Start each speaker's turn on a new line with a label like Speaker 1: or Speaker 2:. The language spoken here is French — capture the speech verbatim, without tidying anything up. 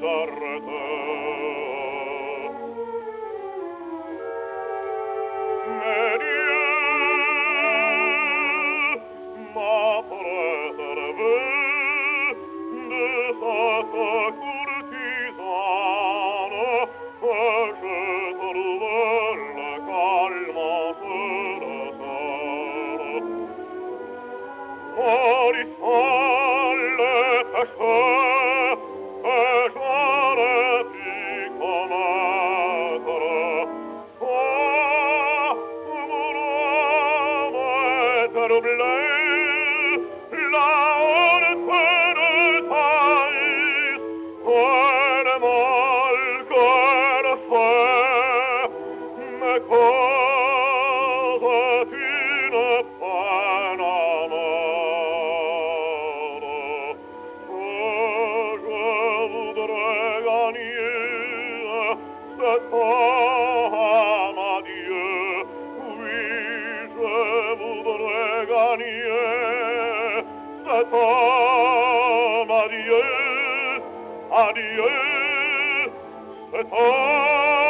Speaker 1: s'arrêter. Mais Dieu m'a préservé de cette courtisane que je trouvais le calme en ce désert. Morissant les péchés que j'aurais pu commettre, toi, mon âme est troublée, la honte de Thaïs, toi le mal qu'elle fait, me cause une peine amère. Oh, je voudrais gagner cette femme à Dieu. Oui, je voudrais gagner cette femme à Dieu. Adieu, cette femme.